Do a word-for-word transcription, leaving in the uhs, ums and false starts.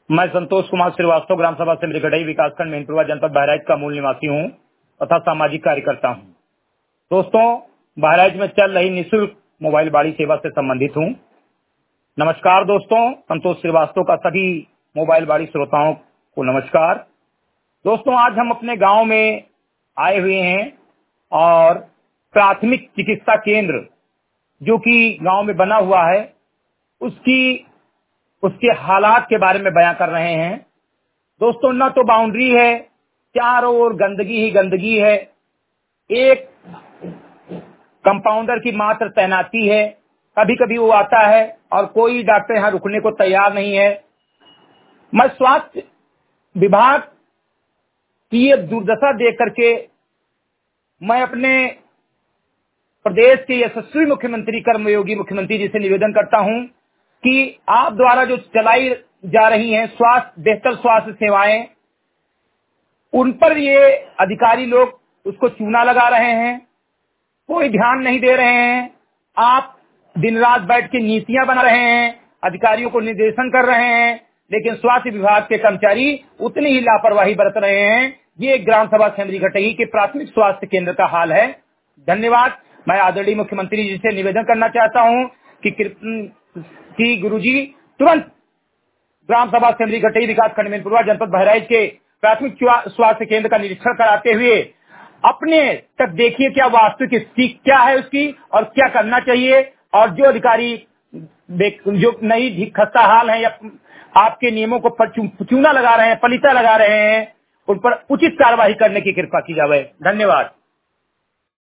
मैं संतोष कुमार श्रीवास्तव, ग्राम सभा से मृगढ़ई विकासखंड मैनपुरवा, जनपद बहराइच का मूल निवासी हूँ तथा सामाजिक कार्यकर्ता हूँ। दोस्तों, बहराइच में चल रही निःशुल्क मोबाइल बाड़ी सेवा से संबंधित हूँ। नमस्कार दोस्तों, संतोष श्रीवास्तव का सभी मोबाइल बाड़ी श्रोताओं को नमस्कार। दोस्तों, आज हम अपने गांव में आए हुए हैं और प्राथमिक चिकित्सा केंद्र जो कि गांव में बना हुआ है उसकी उसके हालात के बारे में बयां कर रहे हैं। दोस्तों, न तो बाउंड्री है, चारों ओर गंदगी ही गंदगी है, एक कंपाउंडर की मात्र तैनाती है। कभी कभी वो आता है और कोई डॉक्टर यहाँ रुकने को तैयार नहीं है। मैं स्वास्थ्य विभाग की ये दुर्दशा देख करके मैं अपने प्रदेश के यशस्वी मुख्यमंत्री कर्मयोगी मुख्यमंत्री जी से निवेदन करता हूं कि आप द्वारा जो चलाई जा रही हैं स्वास्थ्य बेहतर स्वास्थ्य सेवाएं, उन पर ये अधिकारी लोग उसको चूना लगा रहे हैं, कोई ध्यान नहीं दे रहे हैं। आप दिन रात बैठ के नीतियां बना रहे हैं, अधिकारियों को निर्देशन कर रहे हैं, लेकिन स्वास्थ्य विभाग के कर्मचारी उतनी ही लापरवाही बरत रहे हैं। ये ग्राम सभा मृगढ़ई के प्राथमिक स्वास्थ्य केंद्र का हाल है। धन्यवाद। मैं आदरणीय मुख्यमंत्री जी से निवेदन करना चाहता हूं कि कि गुरुजी तुरंत ग्राम सभा मृगढ़ई विकासखंड मैनपुरवा, जनपद बहराइच के प्राथमिक स्वास्थ्य केंद्र का निरीक्षण कराते हुए अपने तक देखिए क्या वास्तविक स्थिति क्या है उसकी और क्या करना चाहिए, और जो अधिकारी जो नई खस्ता हाल है या आपके नियमों को चूना लगा रहे हैं, पलीता लगा रहे हैं, उन पर उचित कार्रवाई करने की कृपा की जाए। धन्यवाद।